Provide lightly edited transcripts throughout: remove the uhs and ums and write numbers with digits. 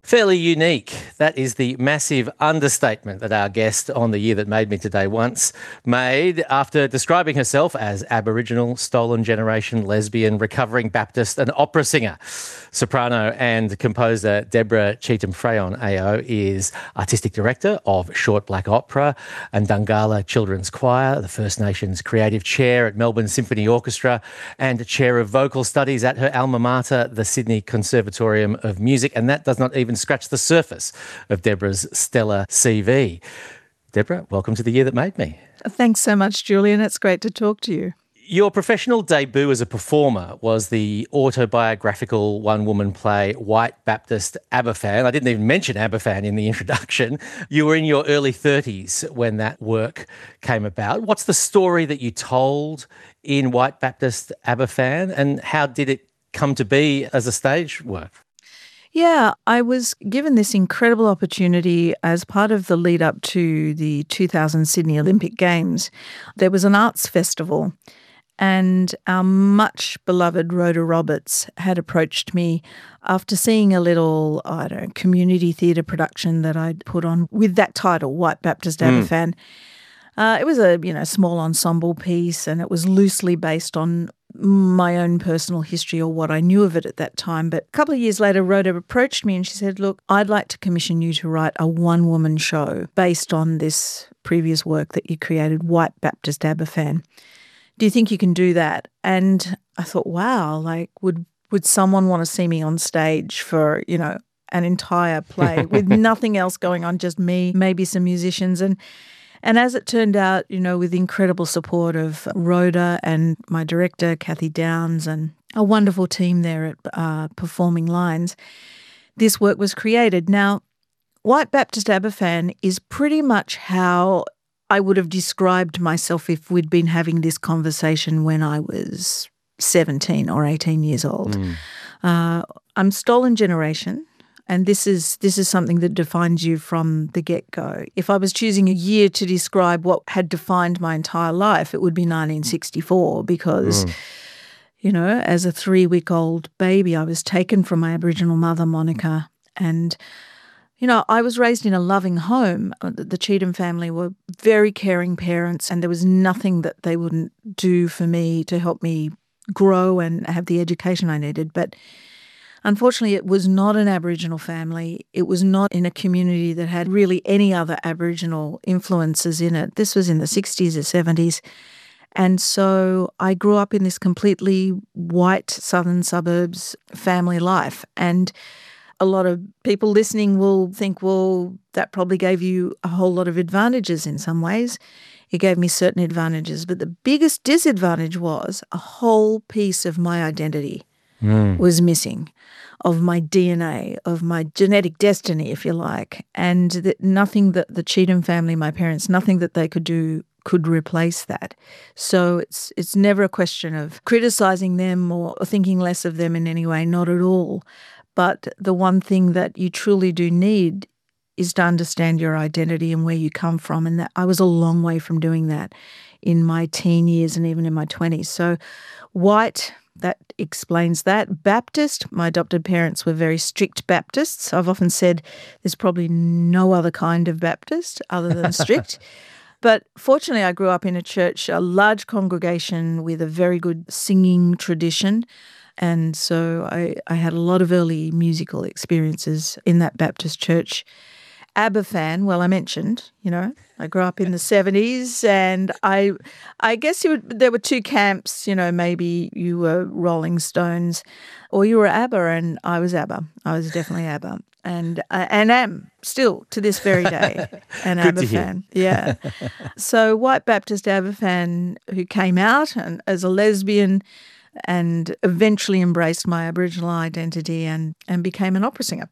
Fairly unique. That is the massive understatement that our guest on The Year That Made Me today once made after describing herself as Aboriginal, stolen generation, lesbian, recovering Baptist and opera singer. Soprano and composer Deborah Cheetham-Freyon AO is Artistic Director of Short Black Opera and Dungala Children's Choir, the First Nations Creative Chair at Melbourne Symphony Orchestra and Chair of Vocal Studies at her alma mater, the Sydney Conservatorium of Music, and that does not even scratch the surface of Deborah's stellar CV. Deborah, welcome to The Year That Made Me. Thanks so much, Julian. It's great to talk to you. Your professional debut as a performer was the autobiographical one-woman play White Baptist Aberfan. I didn't even mention Aberfan in the introduction. You were in your early 30s when that work came about. What's the story that you told in White Baptist Aberfan, and how did it come to be as a stage work? Yeah, I was given this incredible opportunity as part of the lead up to the 2000 Sydney Olympic Games. There was an arts festival, and our much beloved Rhoda Roberts had approached me after seeing a little, community theatre production that I'd put on with that title, White Baptist Aberfan. It was a small ensemble piece, and it was loosely based on my own personal history or what I knew of it at that time. But a couple of years later, Rhoda approached me and she said, look, I'd like to commission you to write a one-woman show based on this previous work that you created, White Baptist Aberfan. Do you think you can do that? And I thought, wow, would someone want to see me on stage for, an entire play with nothing else going on, just me, maybe some musicians. And as it turned out, with incredible support of Rhoda and my director, Kathy Downs, and a wonderful team there at Performing Lines, this work was created. Now, White Baptist Aberfan is pretty much how I would have described myself if we'd been having this conversation when I was 17 or 18 years old. I'm stolen generation. And this is something that defines you from the get-go. If I was choosing a year to describe what had defined my entire life, it would be 1964 because, as a 3-week-old baby, I was taken from my Aboriginal mother, Monica, and, I was raised in a loving home. The Cheetham family were very caring parents, and there was nothing that they wouldn't do for me to help me grow and have the education I needed. But unfortunately, it was not an Aboriginal family. It was not in a community that had really any other Aboriginal influences in it. This was in the 60s or 70s. And so I grew up in this completely white southern suburbs family life. And a lot of people listening will think, well, that probably gave you a whole lot of advantages in some ways. It gave me certain advantages. But the biggest disadvantage was a whole piece of my identity was missing, of my DNA, of my genetic destiny, if you like, and that nothing that the Cheetham family, my parents, nothing that they could do could replace that. So it's never a question of criticising them or thinking less of them in any way, not at all. But the one thing that you truly do need is to understand your identity and where you come from, and that I was a long way from doing that in my teen years and even in my 20s. So white, that explains that. Baptist, my adopted parents were very strict Baptists. I've often said there's probably no other kind of Baptist other than strict. But fortunately, I grew up in a church, a large congregation with a very good singing tradition. And so I had a lot of early musical experiences in that Baptist church. Aberfan, well, I mentioned, I grew up in the 70s, and I guess there were two camps, maybe you were Rolling Stones or you were ABBA, and I was ABBA. I was definitely ABBA, and am still to this very day an ABBA fan. Yeah. So White Baptist Aberfan, who came out and as a lesbian and eventually embraced my Aboriginal identity and became an opera singer.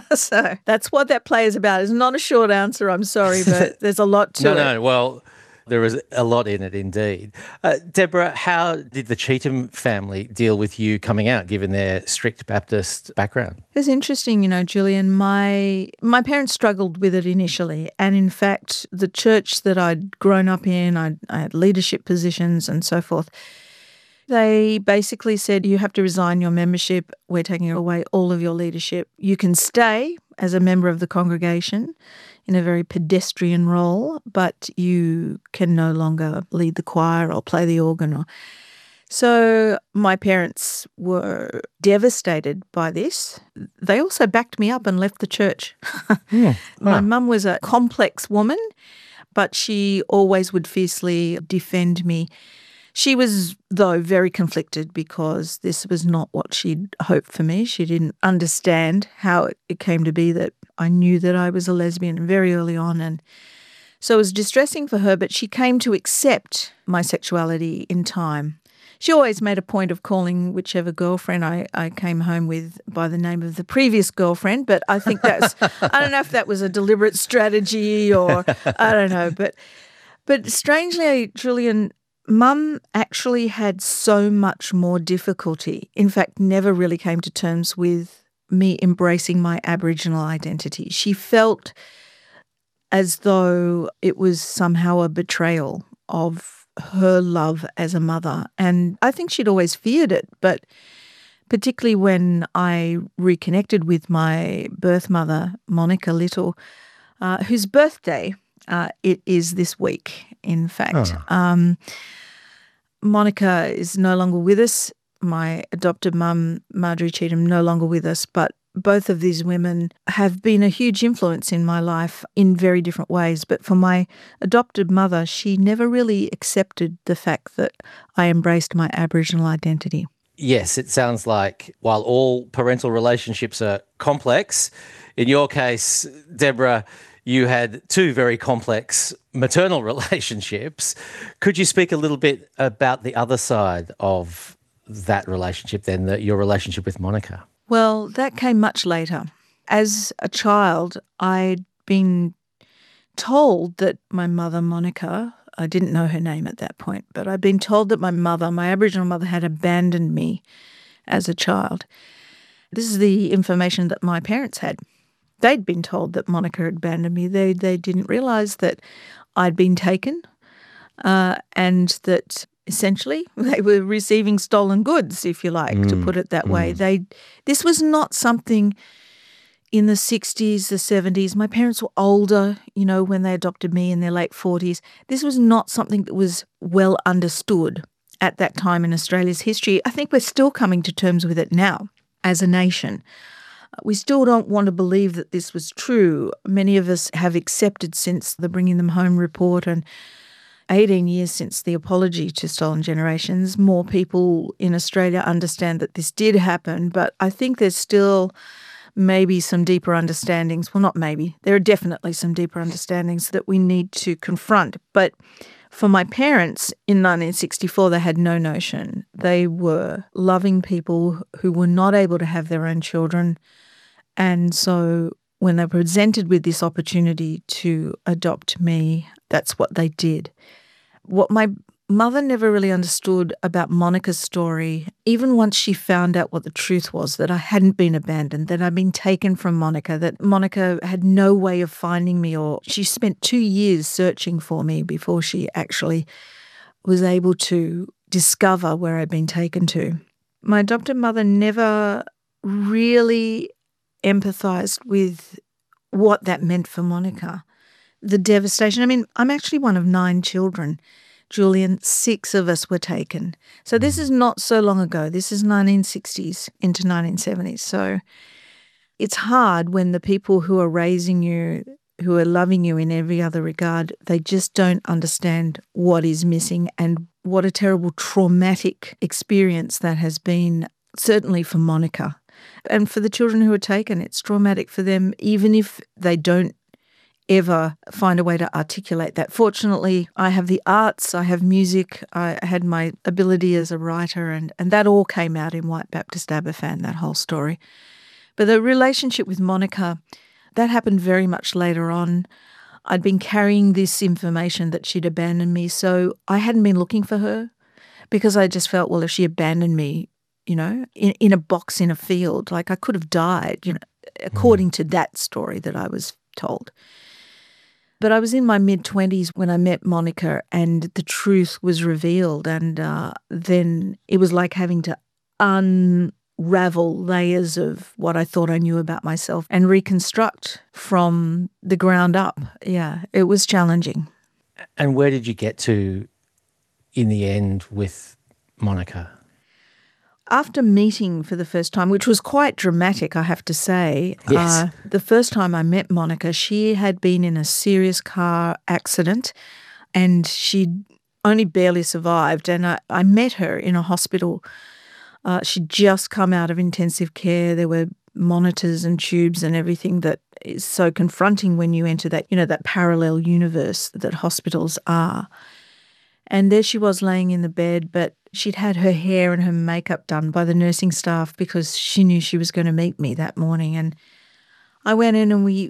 So that's what that play is about. It's not a short answer, I'm sorry, but there's a lot to it. No, well, there is a lot in it indeed. Deborah, how did the Cheetham family deal with you coming out, given their strict Baptist background? It was interesting, Julian. My parents struggled with it initially, and in fact, the church that I'd grown up in, I had leadership positions and so forth, They basically said, you have to resign your membership. We're taking away all of your leadership. You can stay as a member of the congregation in a very pedestrian role, but you can no longer lead the choir or play the organ. So my parents were devastated by this. They also backed me up and left the church. My mum was a complex woman, but she always would fiercely defend me. She was, though, very conflicted because this was not what she'd hoped for me. She didn't understand how it came to be that I knew that I was a lesbian very early on. And so it was distressing for her, but she came to accept my sexuality in time. She always made a point of calling whichever girlfriend I came home with by the name of the previous girlfriend, but I think I don't know if that was a deliberate strategy or I don't know. But strangely, Julian, Mum actually had so much more difficulty, in fact, never really came to terms with me embracing my Aboriginal identity. She felt as though it was somehow a betrayal of her love as a mother. And I think she'd always feared it, but particularly when I reconnected with my birth mother, Monica Little, whose birthday it is this week, in fact. Monica is no longer with us. My adopted mum, Marjorie Cheetham, no longer with us, but both of these women have been a huge influence in my life in very different ways. But for my adopted mother, she never really accepted the fact that I embraced my Aboriginal identity. Yes, it sounds like while all parental relationships are complex, in your case, Deborah, you had two very complex maternal relationships. Could you speak a little bit about the other side of that relationship then, your relationship with Monica? Well, that came much later. As a child, I'd been told that my mother, Monica, I didn't know her name at that point, but I'd been told that my mother, my Aboriginal mother, had abandoned me as a child. This is the information that my parents had. They'd been told that Monica had abandoned me. They didn't realise that I'd been taken and that essentially they were receiving stolen goods, if you like, to put it that way. This was not something in the 60s, the 70s. My parents were older, when they adopted me in their late 40s. This was not something that was well understood at that time in Australia's history. I think we're still coming to terms with it now as a nation. We still don't want to believe that this was true. Many of us have accepted since the Bringing Them Home report and 18 years since the apology to Stolen Generations, more people in Australia understand that this did happen, but I think there's still maybe some deeper understandings. Well, not maybe. There are definitely some deeper understandings that we need to confront. But for my parents in 1964, they had no notion. They were loving people who were not able to have their own children. And so when they were presented with this opportunity to adopt me, that's what they did. What my mother never really understood about Monica's story, even once she found out what the truth was, that I hadn't been abandoned, that I'd been taken from Monica, that Monica had no way of finding me, or she spent 2 years searching for me before she actually was able to discover where I'd been taken to. My adopted mother never really empathised with what that meant for Monica. The devastation. I mean, I'm actually one of 9 children. Julian, 6 of us were taken. So this is not so long ago. This is 1960s into 1970s. So it's hard when the people who are raising you, who are loving you in every other regard, they just don't understand what is missing and what a terrible traumatic experience that has been, certainly for Monica. And for the children who are taken, it's traumatic for them, even if they don't ever find a way to articulate that. Fortunately, I have the arts, I have music, I had my ability as a writer, and that all came out in White Baptist Aberfan, that whole story. But the relationship with Monica, that happened very much later on. I'd been carrying this information that she'd abandoned me, so I hadn't been looking for her because I just felt, well, if she abandoned me, in a box in a field, like I could have died, according to that story that I was told. But I was in my mid-20s when I met Monica and the truth was revealed, and then it was like having to unravel layers of what I thought I knew about myself and reconstruct from the ground up. Yeah, it was challenging. And where did you get to in the end with Monica? After meeting for the first time, which was quite dramatic, I have to say, Yes. the first time I met Monica, she had been in a serious car accident and she'd only barely survived. And I met her in a hospital. She'd just come out of intensive care. There were monitors and tubes and everything that is so confronting when you enter that, that parallel universe that hospitals are. And there she was laying in the bed, but she'd had her hair and her makeup done by the nursing staff because she knew she was going to meet me that morning. And I went in and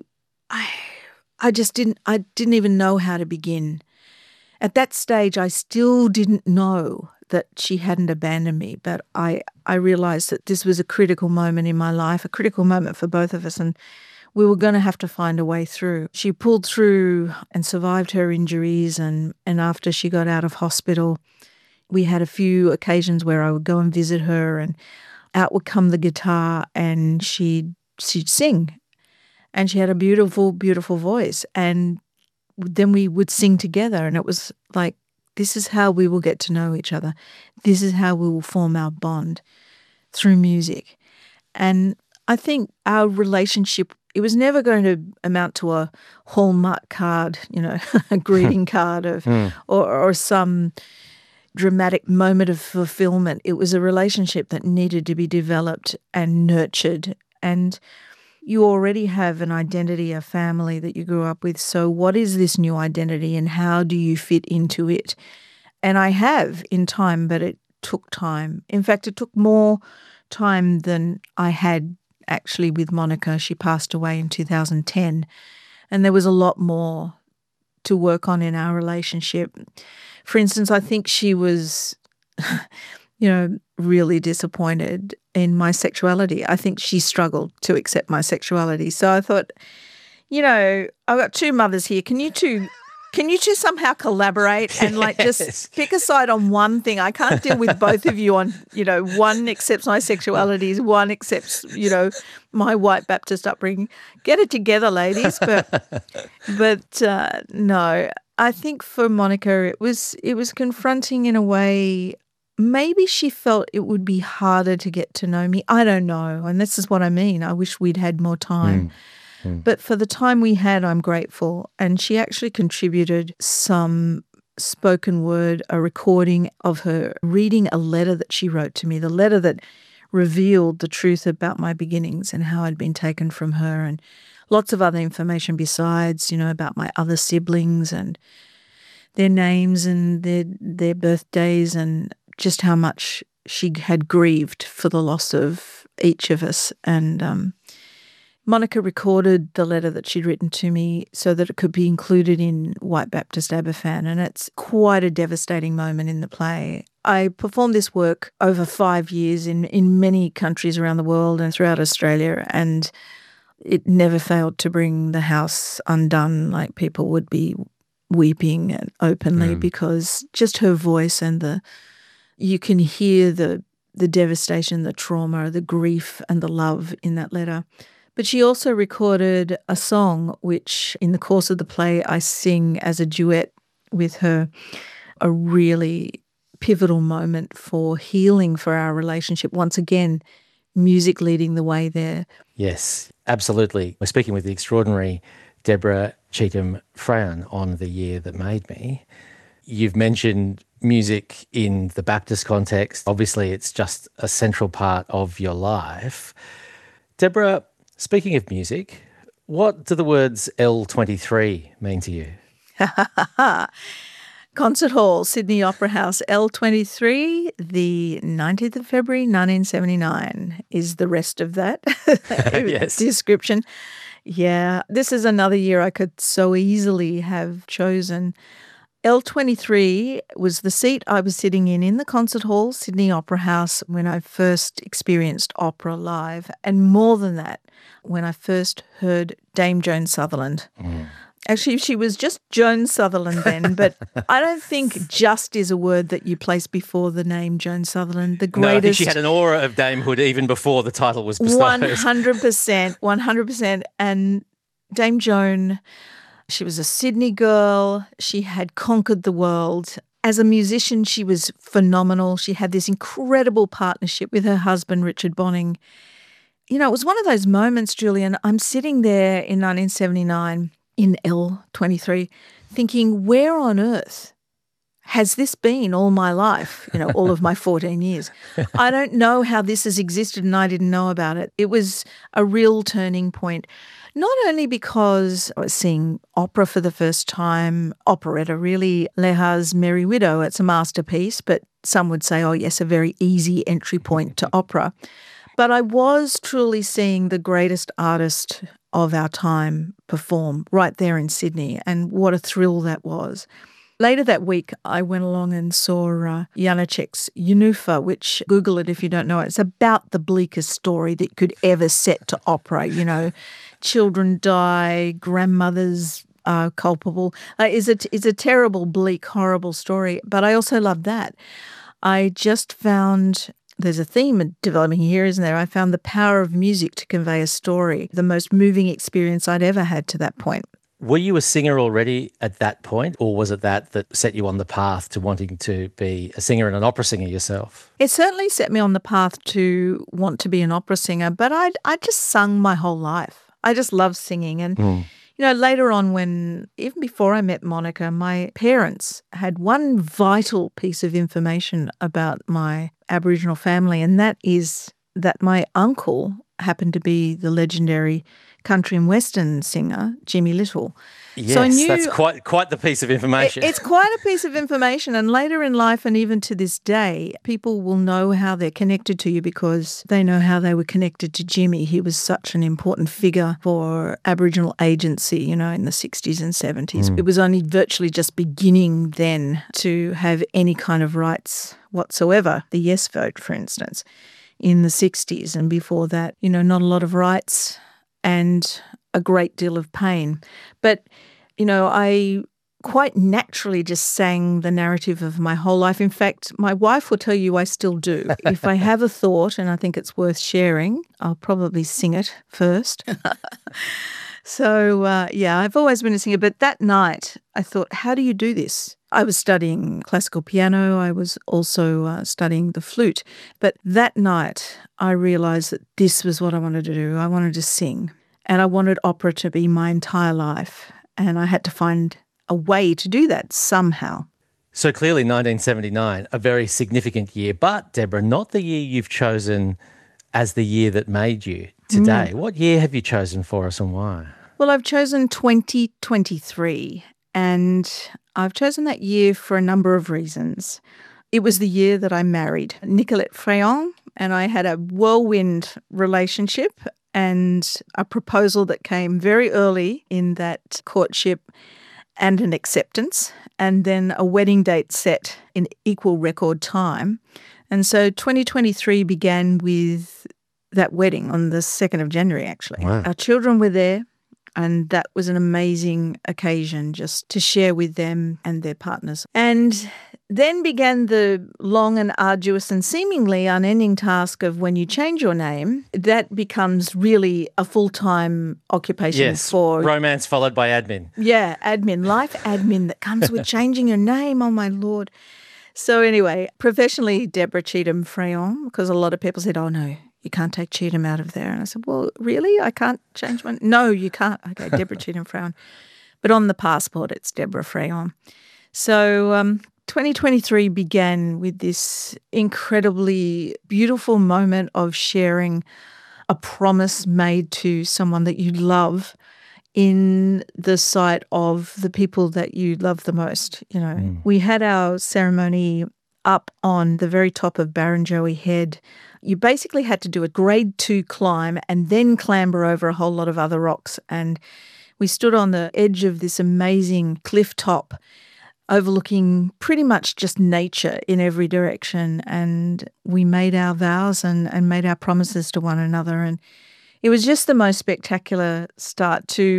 I didn't even know how to begin. At that stage, I still didn't know that she hadn't abandoned me, but I realized that this was a critical moment in my life, a critical moment for both of us, and we were going to have to find a way through. She pulled through and survived her injuries, and after she got out of hospital, we had a few occasions where I would go and visit her, and out would come the guitar and she'd sing. And she had a beautiful, beautiful voice. And then we would sing together, and it was like, this is how we will get to know each other. This is how we will form our bond, through music. And I think our relationship, it was never going to amount to a Hallmark card, a greeting card or some dramatic moment of fulfillment. It was a relationship that needed to be developed and nurtured. And you already have an identity, a family that you grew up with. So what is this new identity and how do you fit into it? And I have in time, but it took time. In fact, it took more time than I had actually with Monica. She passed away in 2010, and there was a lot more to work on in our relationship. For instance, I think she was, really disappointed in my sexuality. I think she struggled to accept my sexuality. So I thought, I've got two mothers here. Can you two somehow collaborate and just pick a side on one thing? I can't deal with both of you on, one accepts my sexuality, one accepts, my white Baptist upbringing. Get it together, ladies. But no, I think for Monica, it was confronting in a way. Maybe she felt it would be harder to get to know me. I don't know. And this is what I mean. I wish we'd had more time. But for the time we had, I'm grateful. And she actually contributed some spoken word, a recording of her reading a letter that she wrote to me, the letter that revealed the truth about my beginnings and how I'd been taken from her, and lots of other information besides, about my other siblings and their names and their birthdays, and just how much she had grieved for the loss of each of us. And Monica recorded the letter that she'd written to me so that it could be included in White Baptist Aberfan, and it's quite a devastating moment in the play. I performed this work over 5 years in many countries around the world and throughout Australia, and it never failed to bring the house undone. Like, people would be weeping openly because just her voice and you can hear the devastation, the trauma, the grief and the love in that letter. But she also recorded a song which in the course of the play I sing as a duet with her, a really pivotal moment for healing for our relationship. Once again, music leading the way there. Yes, absolutely. We're speaking with the extraordinary Deborah Cheetham Freyon on The Year That Made Me. You've mentioned music in the Baptist context. Obviously, it's just a central part of your life. Deborah, speaking of music, what do the words L23 mean to you? Concert Hall, Sydney Opera House, L23, the 19th of February, 1979 is the rest of that Yes. description. Yeah, this is another year I could so easily have chosen. L23 was the seat I was sitting in the Concert Hall, Sydney Opera House, when I first experienced opera live. And more than that, when I first heard Dame Joan Sutherland. Actually, she was just Joan Sutherland then, but I don't think just is a word that you place before the name Joan Sutherland. The greatest. No, I think she had an aura of damehood even before the title was bestowed. 100%, 100%. And Dame Joan, she was a Sydney girl. She had conquered the world. As a musician, she was phenomenal. She had this incredible partnership with her husband, Richard Bonning. You know, it was one of those moments, Julian. I'm sitting there in 1979 in L23 thinking, where on earth has this been all my life, you know, all of my 14 years? I don't know how this has existed and I didn't know about it. It was a real turning point, not only because I was seeing opera for the first time, operetta really, Lehar's Merry Widow, it's a masterpiece, but some would say, oh yes, a very easy entry point to opera. But I was truly seeing the greatest artist of our time perform right there in Sydney, and what a thrill that was. Later that week, I went along and saw Janacek's Eunufa, which, Google it if you don't know it. It's about the bleakest story that could ever set to opera. You know, children die, grandmothers are culpable. It's a terrible, bleak, horrible story, but I also loved that. I just found there's a theme developing here, isn't there? I found the power of music to convey a story, the most moving experience I'd ever had to that point. Were you a singer already at that point, or was it that set you on the path to wanting to be a singer and an opera singer yourself? It certainly set me on the path to want to be an opera singer, but I just sung my whole life. I just loved singing. And, you know, later on even before I met Monica, my parents had one vital piece of information about my Aboriginal family, and that is that my uncle happened to be the legendary country and western singer, Jimmy Little. Yes, so I knew, that's quite the piece of information. It's quite a piece of information, and later in life and even to this day, people will know how they're connected to you because they know how they were connected to Jimmy. He was such an important figure for Aboriginal agency, you know, in the 60s and 70s. It was only virtually just beginning then to have any kind of rights whatsoever, the yes vote, for instance, in the 60s. And before that, you know, not a lot of rights and a great deal of pain. But, you know, I quite naturally just sang the narrative of my whole life. In fact, my wife will tell you I still do. If I have a thought and I think it's worth sharing, I'll probably sing it first. So, I've always been a singer. But that night I thought, how do you do this? I was studying classical piano. I was also studying the flute. But that night I realised that this was what I wanted to do. I wanted to sing. And I wanted opera to be my entire life. And I had to find a way to do that somehow. So clearly 1979, a very significant year. But, Deborah, not the year you've chosen as the year that made you today. What year have you chosen for us and why? Well, I've chosen 2023. And I've chosen that year for a number of reasons. It was the year that I married Nicolette Fréon, and I had a whirlwind relationship and a proposal that came very early in that courtship and an acceptance, and then a wedding date set in equal record time. And so 2023 began with that wedding on the 2nd of January, actually. Wow. Our children were there, and that was an amazing occasion just to share with them and their partners. And then began the long and arduous and seemingly unending task of when you change your name, that becomes really a full-time occupation for... romance followed by admin. Yeah, admin, life admin that comes with changing your name, oh my Lord. So anyway, professionally, Deborah Cheetham Fréon, because a lot of people said, oh no, you can't take Cheetham out of there. And I said, well, really? I can't change my... No, you can't. Okay, Deborah Cheetham Fréon. But on the passport, it's Deborah Fréon. So 2023 began with this incredibly beautiful moment of sharing a promise made to someone that you love in the sight of the people that you love the most. You know, we had our ceremony up on the very top of Barrenjoey Head. You basically had to do a grade 2 climb and then clamber over a whole lot of other rocks. And we stood on the edge of this amazing cliff top overlooking pretty much just nature in every direction. And we made our vows and made our promises to one another. And it was just the most spectacular start to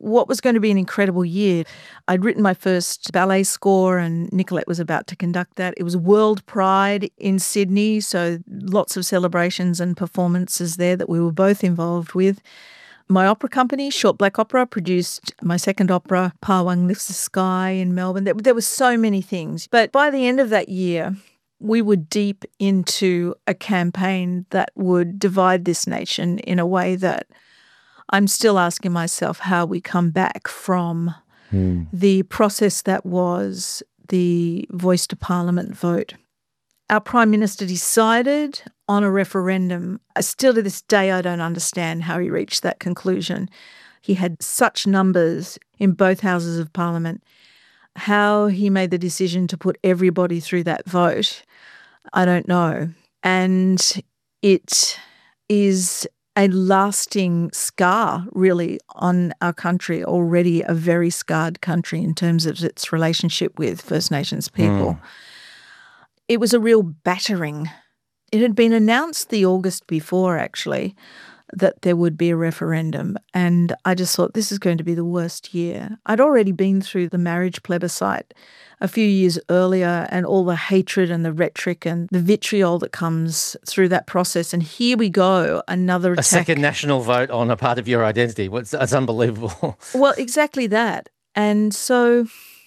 what was going to be an incredible year. I'd written my first ballet score and Nicolette was about to conduct that. It was World Pride in Sydney, so lots of celebrations and performances there that we were both involved with. My opera company, Short Black Opera, produced my second opera, Pawang Lifts the Sky in Melbourne. There were so many things. But by the end of that year, we were deep into a campaign that would divide this nation in a way that I'm still asking myself how we come back from the process that was the Voice to Parliament vote. Our Prime Minister decided on a referendum. Still to this day, I don't understand how he reached that conclusion. He had such numbers in both Houses of Parliament. How he made the decision to put everybody through that vote, I don't know. And it is a lasting scar, really, on our country, already a very scarred country in terms of its relationship with First Nations people. It was a real battering. It had been announced the August before, actually, that there would be a referendum. And I just thought, this is going to be the worst year. I'd already been through the marriage plebiscite a few years earlier and all the hatred and the rhetoric and the vitriol that comes through that process. And here we go, another attack. A second national vote on a part of your identity. That's unbelievable. Well, exactly that. And so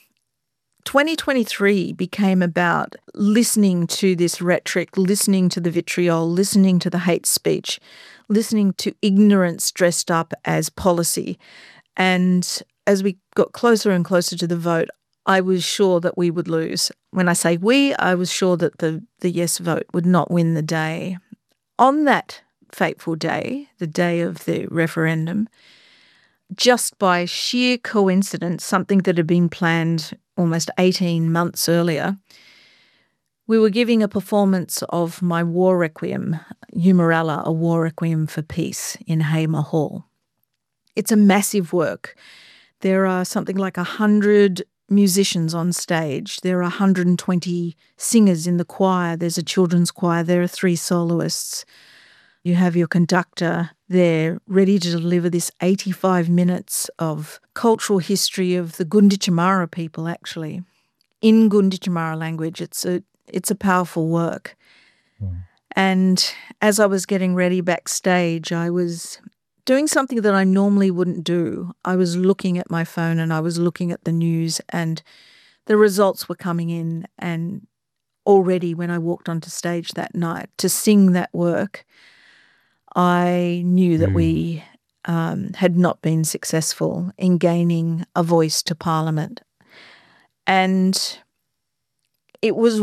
2023 became about listening to this rhetoric, listening to the vitriol, listening to the hate speech, listening to ignorance dressed up as policy. And as we got closer and closer to the vote, I was sure that we would lose. When I say we, I was sure that the yes vote would not win the day. On that fateful day, the day of the referendum, just by sheer coincidence, something that had been planned almost 18 months earlier, we were giving a performance of my war requiem, Humarala, a war requiem for peace, in Hamer Hall. It's a massive work. There are something like 100 musicians on stage. There are 120 singers in the choir. There's a children's choir. There are 3 soloists. You have your conductor there ready to deliver this 85 minutes of cultural history of the Gunditjmara people, actually. In Gunditjmara language, it's a powerful work. And as I was getting ready backstage, I was doing something that I normally wouldn't do. I was looking at my phone and I was looking at the news, and the results were coming in. And already when I walked onto stage that night to sing that work, I knew that we had not been successful in gaining a voice to Parliament. And it was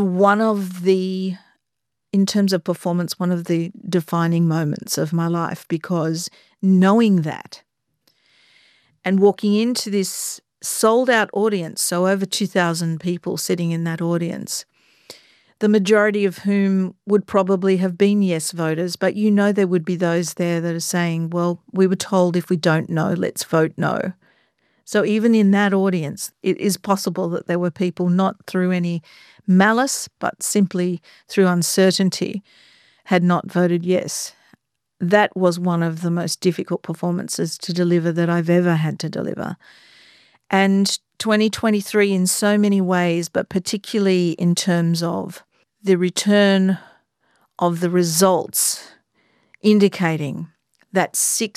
in terms of performance, one of the defining moments of my life, because knowing that and walking into this sold-out audience, so over 2,000 people sitting in that audience, the majority of whom would probably have been yes voters, but you know there would be those there that are saying, well, we were told if we don't know, let's vote no. So even in that audience, it is possible that there were people not through any malice, but simply through uncertainty, had not voted yes. That was one of the most difficult performances to deliver that I've ever had to deliver. And 2023 in so many ways, but particularly in terms of the return of the results indicating that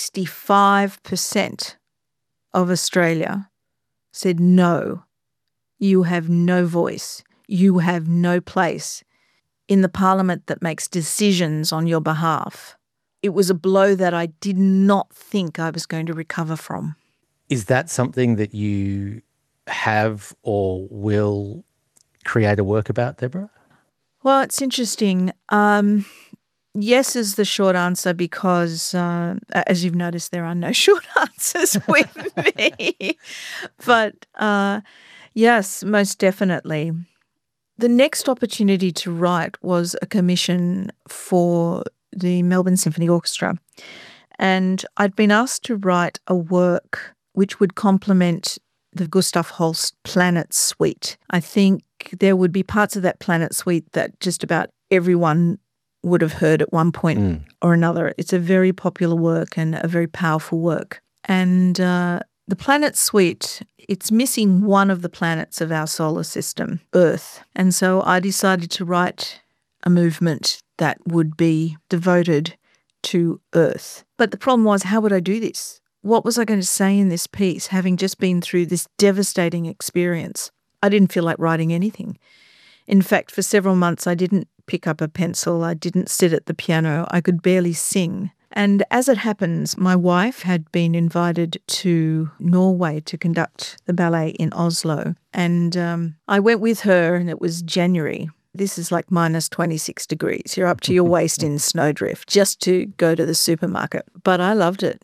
65% of Australia said, no, you have no voice, you have no place in the Parliament that makes decisions on your behalf. It was a blow that I did not think I was going to recover from. Is that something that you have or will create a work about, Deborah? Well, it's interesting. Yes is the short answer because, as you've noticed, there are no short answers with me. But yes, most definitely. The next opportunity to write was a commission for the Melbourne Symphony Orchestra. And I'd been asked to write a work which would complement the Gustav Holst Planet Suite. I think there would be parts of that Planet Suite that just about everyone would have heard at one point or another. It's a very popular work and a very powerful work. And The planet suite, it's missing one of the planets of our solar system, Earth. And so I decided to write a movement that would be devoted to Earth. But the problem was, how would I do this? What was I going to say in this piece, having just been through this devastating experience? I didn't feel like writing anything. In fact, for several months, I didn't pick up a pencil. I didn't sit at the piano. I could barely sing. And as it happens, my wife had been invited to Norway to conduct the ballet in Oslo. And I went with her, and it was January. This is like minus 26 degrees. You're up to your waist in snowdrift just to go to the supermarket. But I loved it.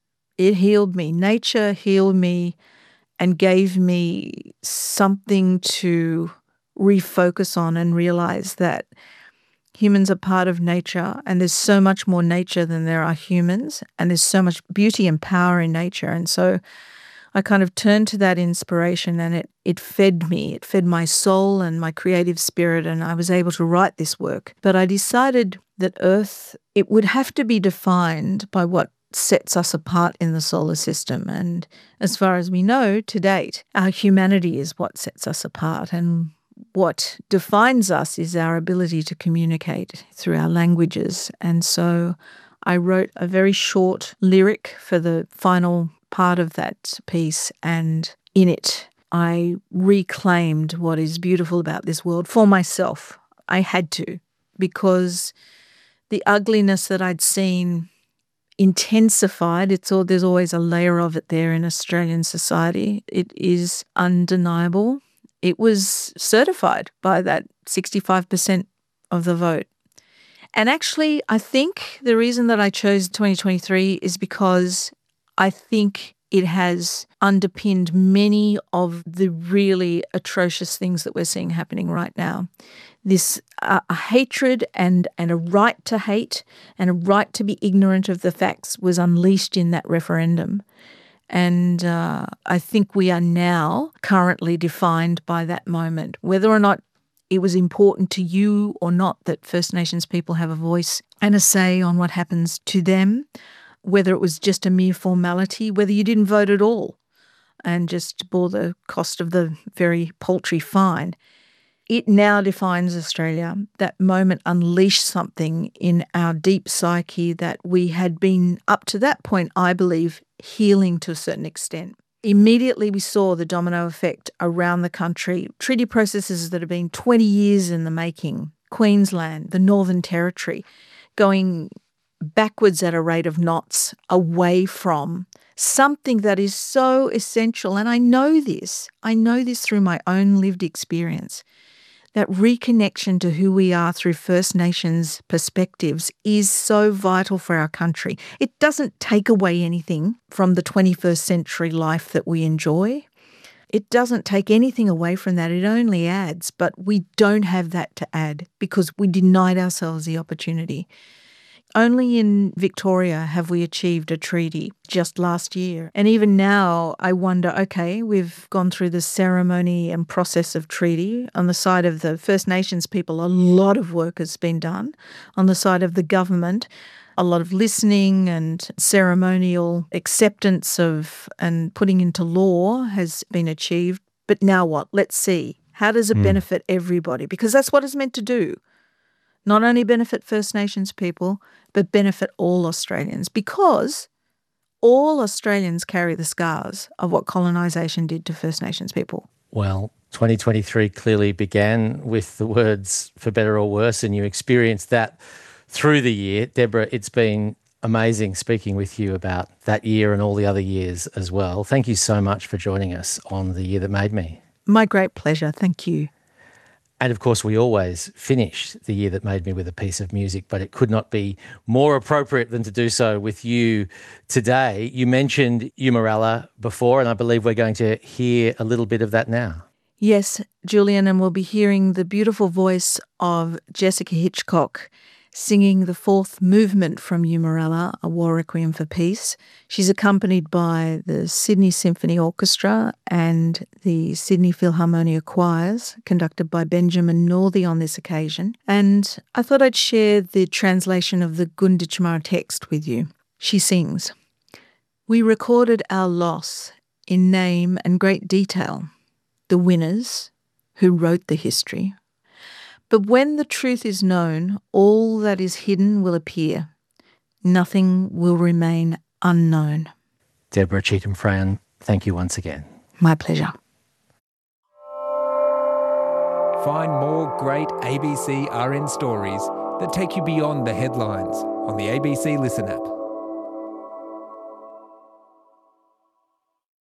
It healed me. Nature healed me and gave me something to refocus on and realize that humans are part of nature, and there's so much more nature than there are humans, and there's so much beauty and power in nature. And so I kind of turned to that inspiration, and it fed me. It fed my soul and my creative spirit, and I was able to write this work. But I decided that Earth, it would have to be defined by what sets us apart in the solar system. And as far as we know to date, our humanity is what sets us apart, and what defines us is our ability to communicate through our languages. And so I wrote a very short lyric for the final part of that piece, and in it I reclaimed what is beautiful about this world for myself. I had to, because the ugliness that I'd seen intensified. There's always a layer of it there in Australian society. It is undeniable. It was certified by that 65% of the vote. And actually, I think the reason that I chose 2023 is because I think it has underpinned many of the really atrocious things that we're seeing happening right now. This a hatred and a right to hate and a right to be ignorant of the facts was unleashed in that referendum. And I think we are now currently defined by that moment, whether or not it was important to you or not that First Nations people have a voice and a say on what happens to them, whether it was just a mere formality, whether you didn't vote at all and just bore the cost of the very paltry fine. It now defines Australia. That moment unleashed something in our deep psyche that we had been, up to that point, I believe, healing to a certain extent. Immediately we saw the domino effect around the country, treaty processes that have been 20 years in the making, Queensland, the Northern Territory, going backwards at a rate of knots away from something that is so essential. And I know this through my own lived experience. That reconnection to who we are through First Nations perspectives is so vital for our country. It doesn't take away anything from the 21st century life that we enjoy. It doesn't take anything away from that. It only adds. But we don't have that to add because we denied ourselves the opportunity. Only in Victoria have we achieved a treaty just last year. And even now, I wonder, okay, we've gone through the ceremony and process of treaty. On the side of the First Nations people, a lot of work has been done. On the side of the government, a lot of listening and ceremonial acceptance of and putting into law has been achieved. But now what? Let's see. How does it benefit everybody? Because that's what it's meant to do. Not only benefit First Nations people, but benefit all Australians, because all Australians carry the scars of what colonisation did to First Nations people. Well, 2023 clearly began with the words "for better or worse," and you experienced that through the year. Deborah, it's been amazing speaking with you about that year and all the other years as well. Thank you so much for joining us on The Year That Made Me. My great pleasure. Thank you. And of course, we always finish The Year That Made Me with a piece of music, but it could not be more appropriate than to do so with you today. You mentioned Yumaralla before, and I believe we're going to hear a little bit of that now. Yes, Julian, and we'll be hearing the beautiful voice of Jessica Hitchcock singing the fourth movement from Yumaralla, a war requiem for peace. She's accompanied by the Sydney Symphony Orchestra and the Sydney Philharmonia Choirs, conducted by Benjamin Northey on this occasion. And I thought I'd share the translation of the Gunditjmara text with you. She sings, "We recorded our loss in name and great detail, the winners who wrote the history. But when the truth is known, all that is hidden will appear. Nothing will remain unknown. Deborah Cheetham-Freyon, thank you once again. My pleasure. Find more great ABC RN stories that take you beyond the headlines on the ABC Listen app.